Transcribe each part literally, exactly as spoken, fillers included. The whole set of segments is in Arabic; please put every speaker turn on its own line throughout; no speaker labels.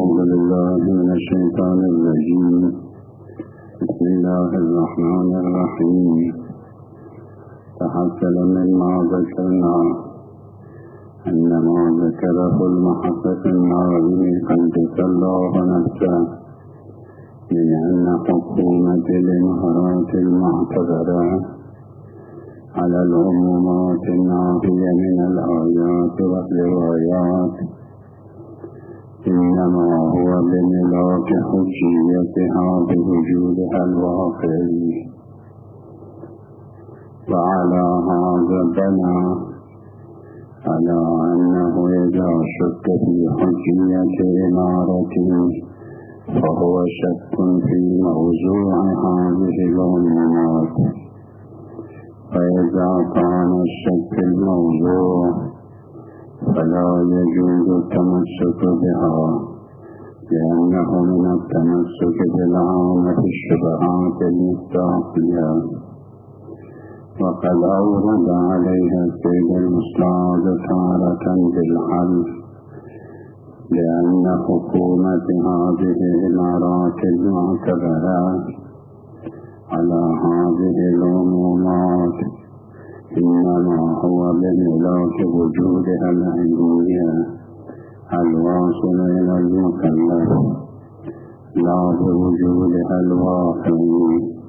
أعوذ بالله من الشيطان الرجيم. بسم الله الرحمن الرحيم. تحصل مما ذكرنا أن ما ذكره المحقق الناظم قدس الله نفسه من أن حكومة الانهارات المعتبرة على العمومات النافية من الآيات والروايات إنما هو بملاك حجيتها بوجودها الواقعي، وعلى هذا بنى على أنه إذا شك في حجية إمارته فهو شك في موضوع هذه العمومات، فإذا كان الشك الموضوع فلا يجوز التمسك بها، لأنه من التمسك بالعامة الشبهات المستعقلة. وقد أورد عليها السيد المستعد تارة بالحل، لأن حكومة هذه الإمارات المعتبرة على هذه العمومات إنما هو بملاك وجودها العلمية الواصل إلى المكلف، لا بوجودها الواقعي.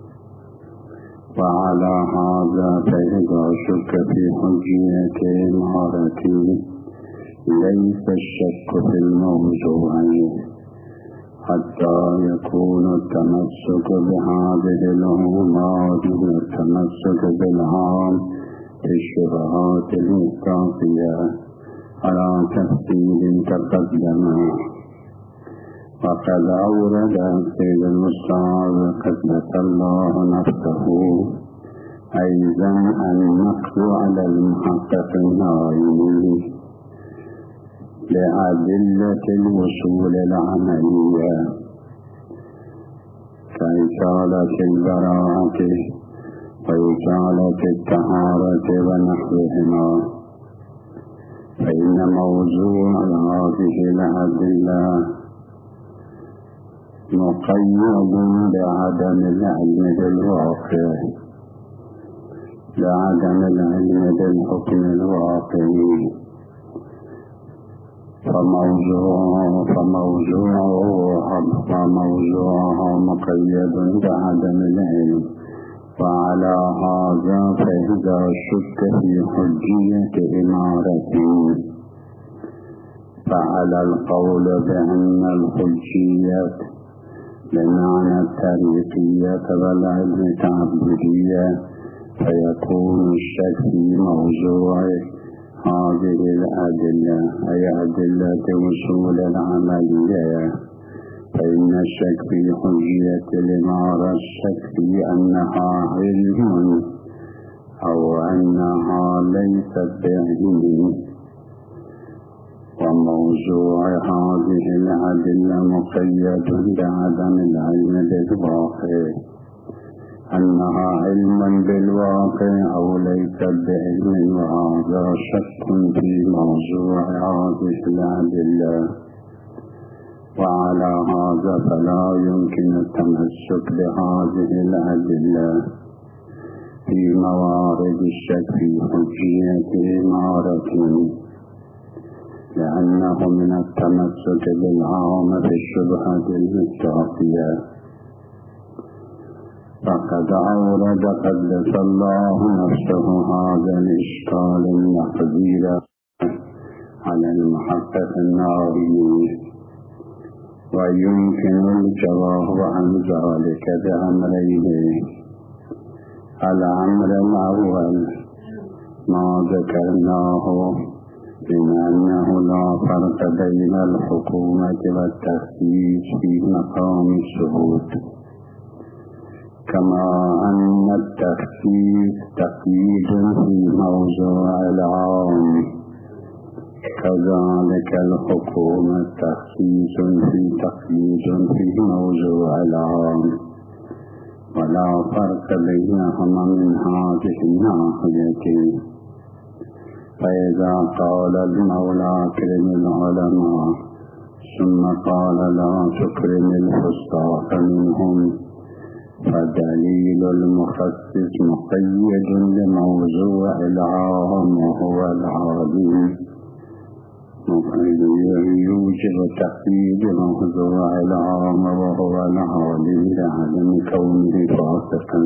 وعلى هذا فإذا شك في حجية إمارته ليس الشك في الموضوع حتى يكون التمسك بهذه العمومات والتمسك بالعام في الشبهات المستعقلة على تفصيل تقدم. وقد أورد السيد المستعد قدس الله نفسه أيضا النقد على المحقق الناظم لأدلة الوصول العملية كإزالة البراءة وإزالة الطهارة ونحوهما، فإن موضوع هذه الأدلة مقيد بعدم العلم بالواقع، بعدم العلم بالحكم الواقعي، فموضوعها فموضوعها مقيد بعدم العلم. وعلى هذا فإذا شك في حجية إمارته فعلى القول بأن الحجية بمعنى التاريخية والعلم التعبدية، فيكون الشك في موضوع هذه الأدلة أي أدلة وصول العملية، فإن الشك في حجية الإمارة الشك في أنها علم أو أنها ليست بعلم. وموضوع هذه الأدلة مقيد بعدم العلم بالواقع، أنها علم بالواقع أو ليست بعلم، وهذا شك في موضوع هذه الأدلة. وعلى هذا فلا يمكن التمسك بهذه الأدلة في موارد الشك في حجية إمارته، لأنه من التمسك بالعامة في الشبهة المستعقلة. فقد أورد قدس الله نفسه هذا الإشكال النقدي على المحقق الناظم، ويمكن الجواب عن ذلك بأمرين. الأمر الأول ما ذكرناه من أنه لا فرق بين الحكومة والتخصيص في مقام الشهود، كما أن التخصيص تقييد في موضوع العام، كذلك الحكومة تخصيص في تقييد في موضوع العام، ولا فرق بينهما من هذه الناحية. فإذا قال المولى كرم العلماء ثم قال لا تكرم الفساق منهم، فدليل المخصص مقيد لموضوع العام وهو العالم، يوجب تقييد موضوع العام وهو العالم لعدم كونه فاسقا.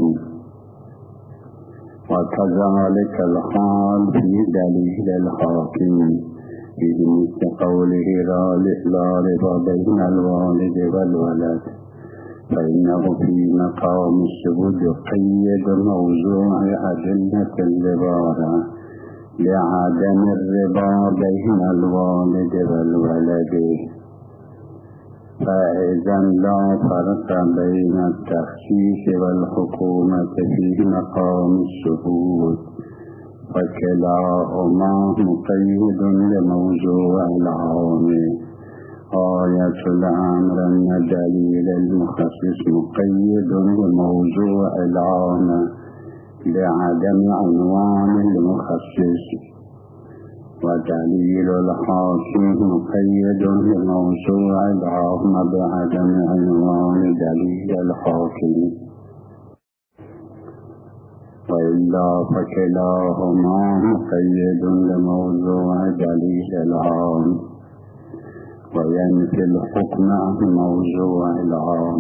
وكذلك الحال في دليل الحاكم بمثل قوله لا ربا بين الوالد والولد، فإنه في مقام الثبوت قيد موضوع أدلة الربا لعدم الربا بين الوالد والولد، فإذا لا فرق بين التخصيص والحكومة في مقام الثبوت، فكلاهما مقيد لموضوع العام. آية الأمر أن دليل المخصص مقيد لموضوع العام لعدم عنوان المخصص، ودليل الحاكم مقيد لموضوع العام بعدم عنوان دليل الحاكم، وإلا فكلاهما مقيد لموضوع دليل العام وينفي الحكم عن موضوع العام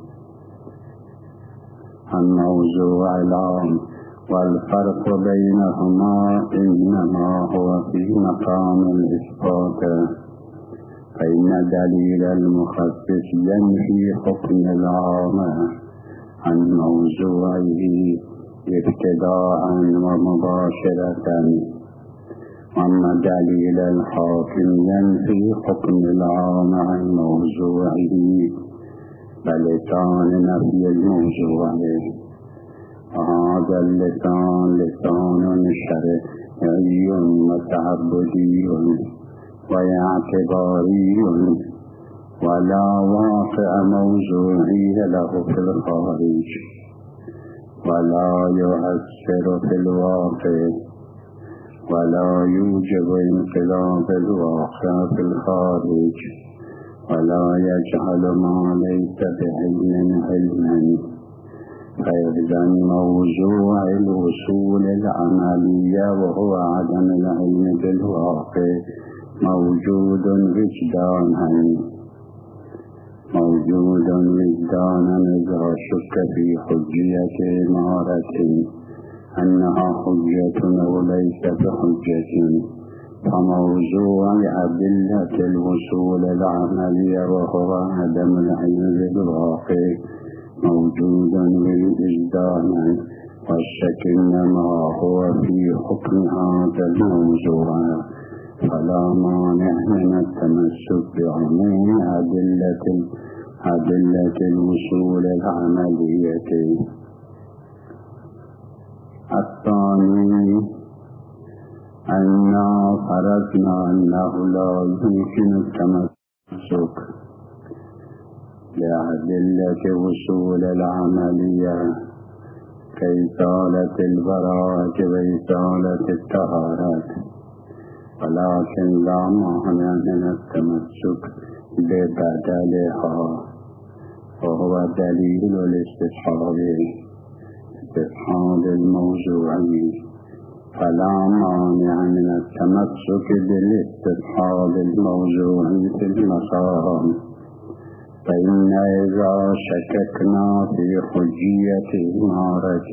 عن موضوع العام. والفرق بينهما إنما هو في مقام الإثبات، فإن دليل المخصص ينفي حكم العام عن موضوعه ابتداء ومباشرة، أما دليل الحاكم ينفي حكم العام عن موضوعه بلسان نفي الموضوع. وهذا اللسان لسان شرعي متعبدي واعتباري، ولا واقع موضوعي له في الخارج، ولا يؤثر في الواقع، ولا يوجب انقلاب الواقع في الخارج، ولا يجعل ما ليس بعلم علما. فإذا موضوع الوصول العملية وهو عدم العلم بالواقع موجود وجدانا موجود وجدانا إذا شك في حجية إمارة أنها حجة وليس بحجة، فموضوع أدلة الوصول العملية وهو عدم العلم بالواقع موجود بالإجدان، والشك إنما هو في حكم هذا الموضوع، فلا مانع من التمسك بعموم أدلة أدلة الوصول العملية. الثاني أننا فرضنا أنه لا يمكن التمسك لأدلة وصول العملية كإزالة البراءة وإزالة الطهارة، ولكن لا مانع من التمسك ببدلها، وهو دليل الاستصحاب استصحاب الموضوعي. فلا مانع من التمسك بالاستصحاب الموضوعي في المقام، فإن إذا شككنا في حجية إمارة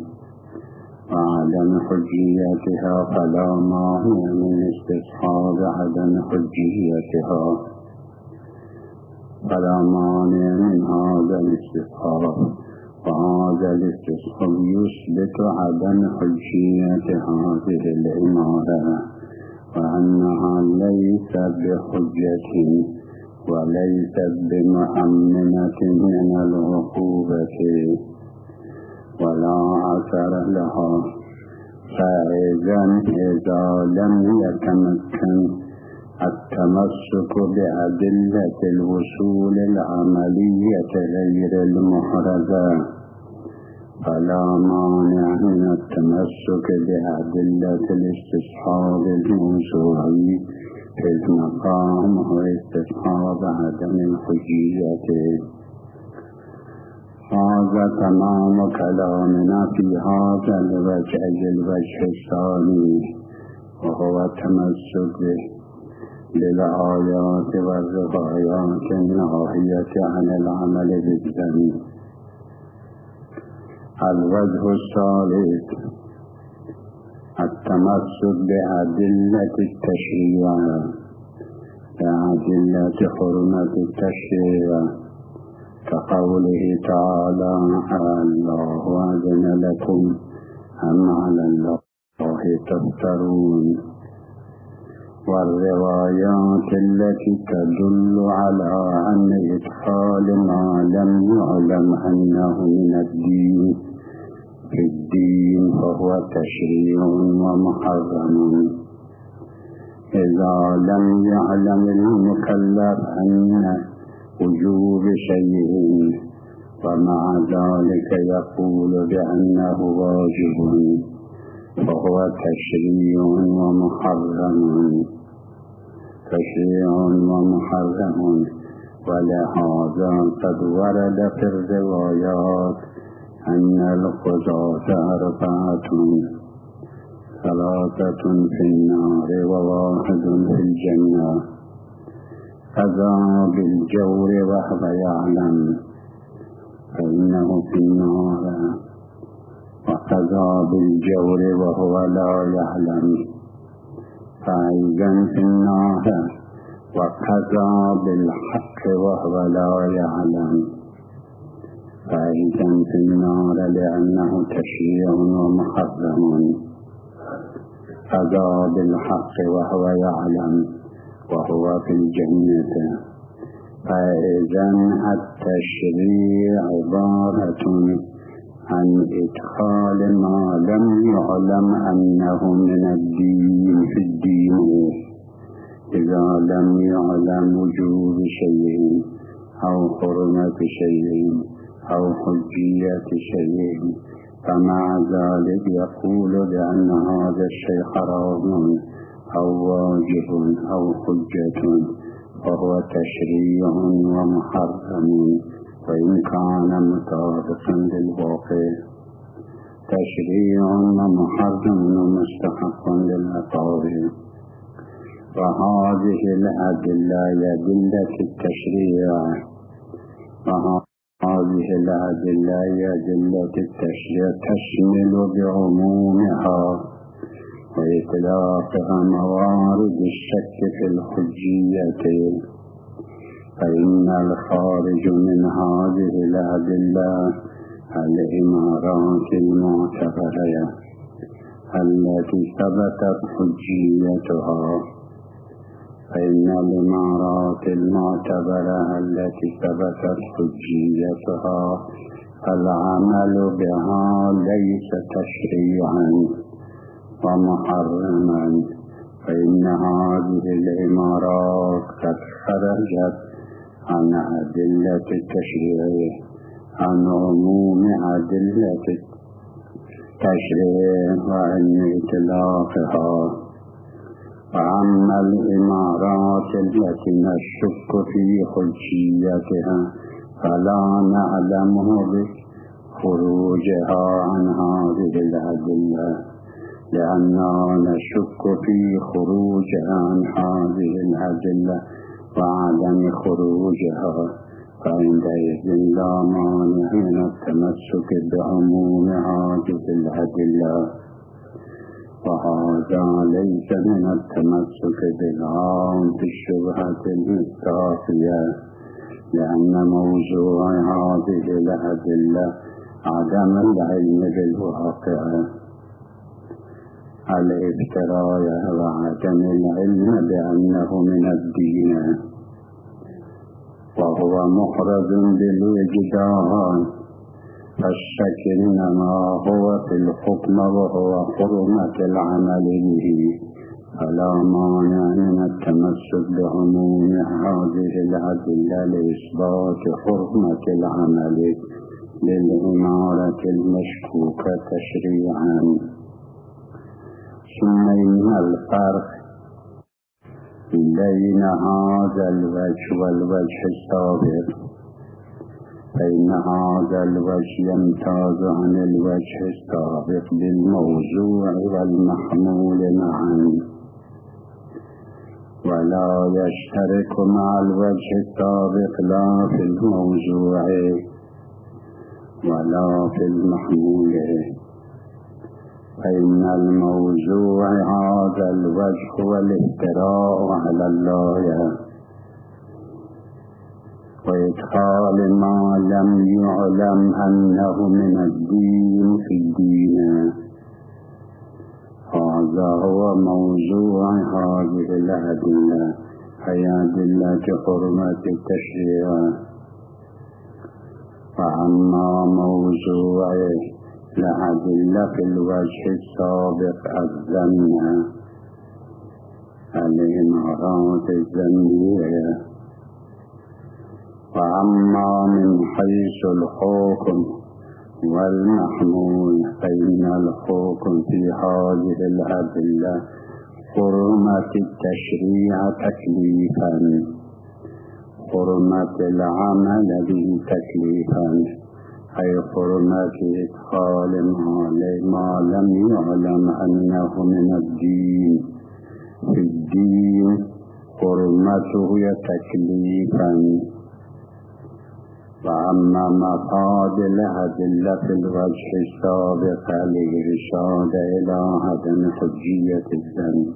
وعدم حجيتها فلا مانع من استصحاب عدم حجيتها، فلا مانع من هذا الاستصحاب. وهذا الاستصحاب يثبت عدم حجية هذه الإمارة وأنها ليست بحجة وليست بمؤمنة من العقوبة ولا أثر لها. فإذا إذا لم يتمكن التمسك بأدلة الوصول العملية غير المحرزة فلا مانع من التمسك بأدلة الاستصحاب الموضوعي إذ مقام هو استصحاب عدم الحجية. هذا تمام كلامنا في هذا الوجه الوجه الثاني، وهو تمسك بالآيات والروايات الناهية عن العمل بالذنب. الوجه الثالث التمسك بأدلة التشريع، بأدلة حرمة التشريع، كقوله تعالى: الله أذن لكم أم على الله تفترون. والروايات التي تدل على أن إدخال ما لم يعلم أنه من الدين في الدين فهو تشريع ومحرم. إذا لم يعلم المكلف أن وجوب شيء ومع ذلك يقول بأنه واجب فهو تشريع ومحرم تشريع ومحرم. ولهذا قد ورد في الروايات أن القضاة أربعة: ثلاثة في النار وواحد في الجنة. قضى بالجور وهو يعلم فإنه في النار، وقضى بالجور وهو لا يعلم فأيضا في النار، وقضى بالحق وهو لا يعلم فأيضا في النار، لأنه تشريع ومحرم. قضى بالحق وهو يعلم وهو في الجنة. فإذا التشريع عبارة عن إدخال ما لم يعلم أنه من الدين في الدين. إذا لم يعلم وجوب شيء أو حرمة شيء أو حجية شيء، فمع ذلك يقول بأن هذا الشيء حرام أو واجب أو حجة، فهو تشريع ومحرم وإن كان مطابقا للواقع. تشريع ومحرم ومستحق للعقاب. وهذه الأدلة أدلة التشريع وهذه الأدلة أدلة التشريع تشمل بعمومها وإطلاقها موارد الشك في الحجية. فإن الخارج من هذه الأدلة الإمارات المعتبرة التي ثبتت حجيتها فإن الإمارات المعتبرة التي ثبتت حجيتها العمل بها ليس تشريعا ومحرما، فإن هذه الإمارات قد خرجت عن أدلة التشريع، عن عموم أدلة التشريع وعن إطلاقها. وأما الإمارات التي نشك في حجيتها فلا نعلمه بخروجها عن هذه الأدلة، لأننا نشك في خروجها عن هذه الأدلة وعدم خروجها، فعندئذ لا مانع من التمسك بعموم هذه الأدلة. وهذا ليس من التمسك بالعام في الشبهة المستعفية، لأن موضوع هذه الأدلة عدم العلم بالواقع. الافتراء وعدم العلم بأنه من الدين، وهو محرز بالوجدان. فالشك إنما هو في الحكم وهو حرمة العمل به، فلا مانع من التمسك بعموم هذه الأدلة لإثبات حرمة العمل للإمارة المشكوكة تشريعا. ثم إن الفرق بين هذا الوجه والوجه السابق، فإن هذا الوجه يمتاز عن الوجه السابق بالموضوع والمحمول معا، ولا يشترك مع الوجه السابق لا في الموضوع ولا في المحمول، فإن الموضوع هذا الوجه هو الافتراء على الله وإدخال ما لم يعلم أنه من الدين في الدين. هذا هو موضوع هذه الأدلة، هي أدلة حرمة التشريع. وأما موضوع الأدلة في الوجه السابق الظن، الإمارات الظنية. وأما من حيث الحكم والمحمول، فإن الحكم في هذه الأدلة حرمة التشريع تكليفا، حرمة العمل به تكليفا، أي حرمة إدخال ما لم يعلم أنه من الدين في الدين، حرمته تكليفا. وأما مفاد الأدلة في الوجه السابق الإرشاد إلى عدم حجية الذنب،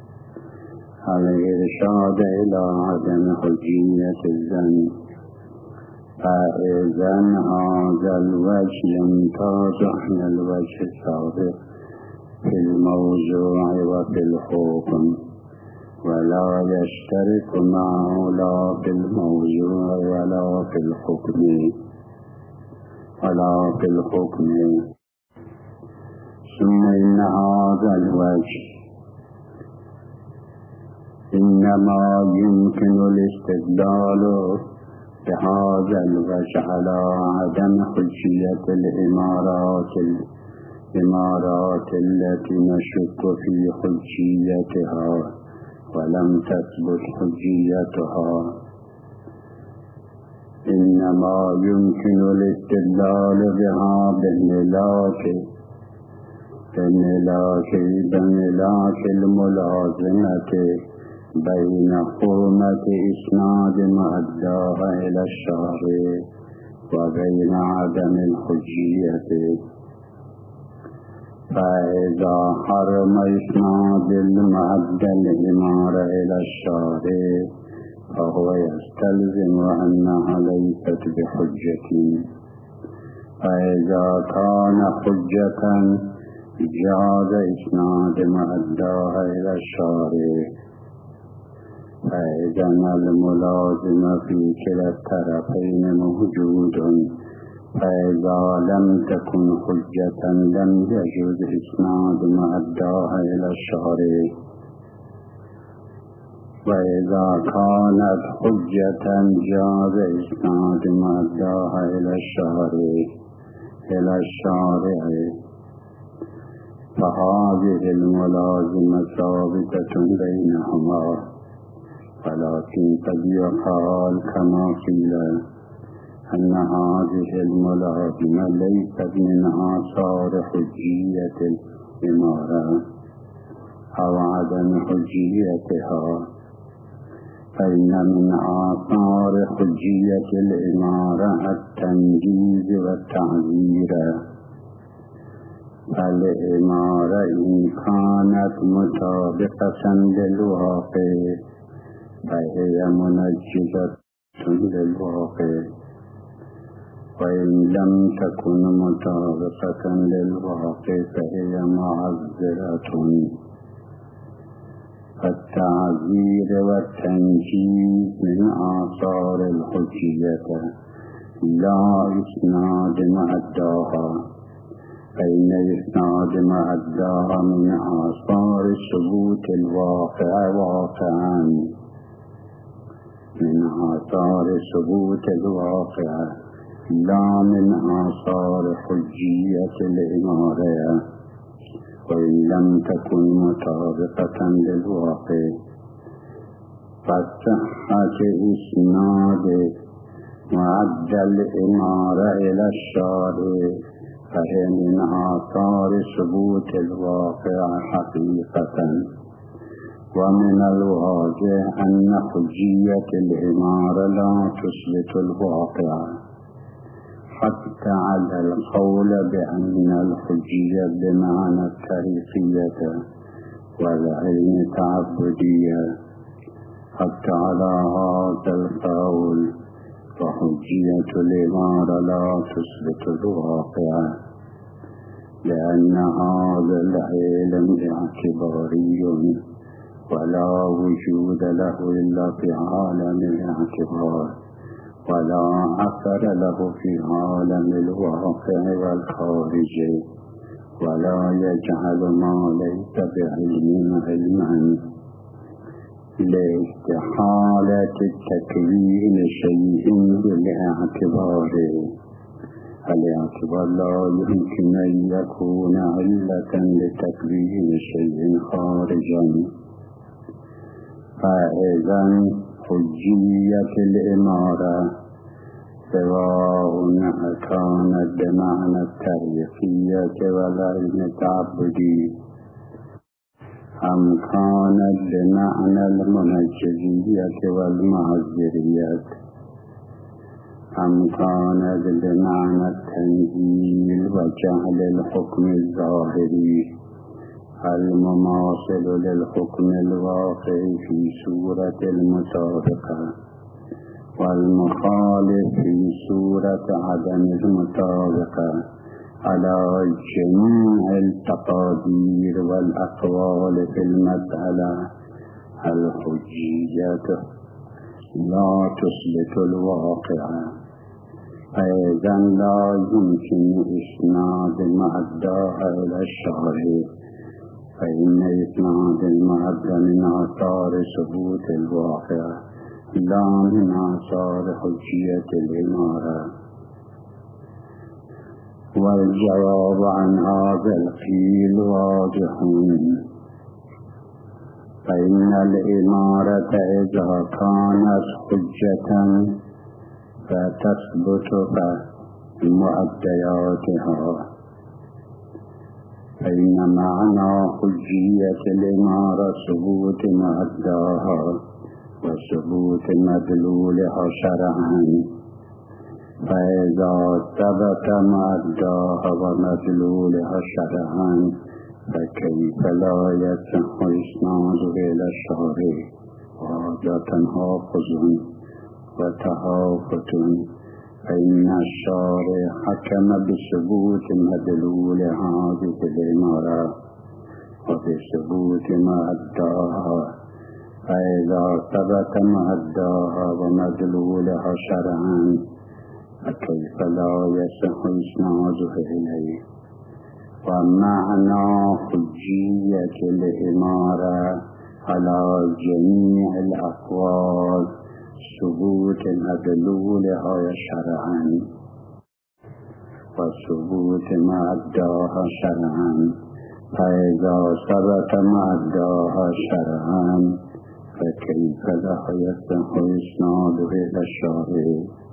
الإرشاد إلى عدم حجية الذنب، فإذن هذا الوجه يمتاز عن الوجه السابق في الموضوع وفي الحكم، ولا يشترك معه لا في الموضوع ولا في الحكم ولا في الحكم. ثم إن هذا الوجه إنما يمكن الاستدلال بهذا الوجه على عدم حجية الإمارات الإمارات التي نشك في حجيتها ولم تثبت حجيتها. إنما يمكن الاستدلال بها بالملاك بالملاك بالملاك الملازمة بين حرمة إسناد مؤداها إلى الشارع وبين عدم الحجية. فإذا حرم إسناد المؤدى الإمارة إلى الشارع فهو يستلزم أنها ليست بحجة، فإذا كان حجة جاز إسناد مؤداها إلى الشارع. فإذا الملازم في كلا الطرفين موجود، فإذا لم تكن حجة لم يجوز إسناد مؤداها إلى الشارع، وإذا كانت حجة جاز إسناد مؤداها إلى الشارع إلى الشارع. فهذه الملازمة ثابتة بينهما، ولكن قد يقال كما قيل أن هذه الملازمة ليست من آثار حجية الإمارة أو عدم حجيتها، فإن من آثار حجية الإمارة التنجيز والتعزير. الإمارة إن كانت مطابقة للواقع فهي منجزة للواقع، وإن لم تكن مطابقة للواقع فهي معذرة. فالتعذير والتنجيز من آثار الحجية لا إسناد مؤداها، فإن إسناد مؤداها من آثار ثبوت الواقع واقعا، من آثار ثبوت الواقع لا من آثار حجية الإمارة، وإن لم تكن مطابقة للواقع. فصحة إسناد معد الإمارة إلى الشارع فهي من آثار ثبوت الواقع حقيقة. ومن الواضح أن حجية الإمارة لا تثبت الواقع، حتى على القول بأن الحجية بمعنى التاريخية والعلم تعبدية. حتى على هذا القول فحجية الإمارة لا تثبت الواقع، لأن هذا العلم اعتباري ولا وجود له إلا في عالم الاعتبار، ولا أثر له في عالم الواقع والخارج، ولا يجعل ما ليس بعلم علما. لاستحالة التكوين شيء بالاعتبار، الاعتبار لا يمكن أن يكون علة لتكوين شيء خارجا. فإذا حجية الإمارة سواء كانت بمعنى التاريخية والعلم التعبدي أم كانت بمعنى المنجزية والمعذرية أم كانت بمعنى التنزيل وجعل الحكم الظاهري المماثل للحكم الواقع في سورة المطابقة، والمخالف في سورة عدم المطابقة، على جميع التقادير والأقوال في المسألة، الحجية لا تثبت الواقع. أيضا لا يمكن إسناد المعداء إلى الشارع، فإن إسناد المعداء من آثار ثبوت الواقع لا من آثار حجية الإمارة. والجواب عن هذا القيل واضح، فإن الإمارة إذا كانت حجة فتثبت بمعدياتها، فإن معنى حجية الإمارة ثبوت معداها وثبوت مدلولها شرعا. فإذا ثبت معداها ومدلولها شرعا فكيف لا يصح إسناده إلى الشارع؟ وهذا تناقض وتهافت، فإن الشارع حكم بثبوت مدلول هذه الإمارة وبثبوت معداها، فإذا ثبت معداها ومدلولها شرعا فكيف لا يصح إسناده إليه؟ ومعنى حجية الإمارة على جميع الأقوال ثبوت مدلولها شرعا وثبوت معداها شرعا، فإذا ثبت معداها شرعا فكيف لا يصح إسناده إلى الشارع؟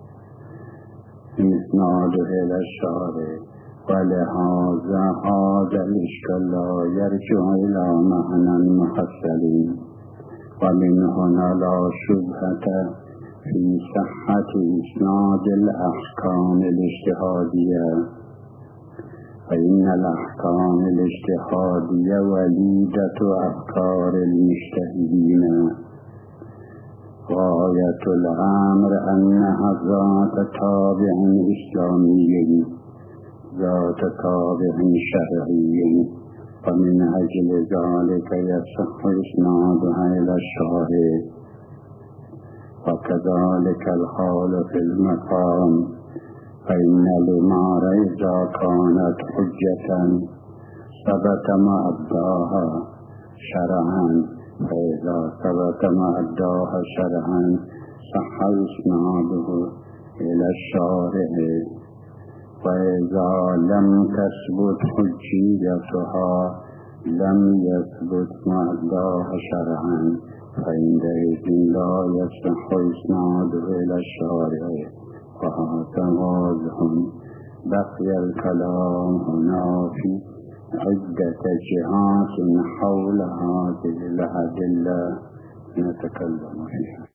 إسناده إلى الشارع. ولهذا هذا الإشكال لا يرجع إلى معنى محصل، ومن هنا لا شبهة في صحة إسناد الأحكام الاجتهادية، فإن الأحكام الاجتهادية وليدة أفكار المجتهدين. غاية الأمر أنها ذات تابع إسلامي ذات تابع شرعي، ومن أجل ذلك يصح إسنادها إلى الشارع. وكذلك الحال في المقام، فإن الإمارة إذا كانت حجة ثبت معداها شرعا، فإذا ثبت معداها شرعا صح إسناده إلى الشارع. وإذا لم تثبت حجيتها لم يثبت معداها شرعا، فعندئذ لا يصح إسناد إلى الشارع، وهذا واضح. بقي الكلام هنا في عدة جهات حول هذه الأدلة نتكلم فيها.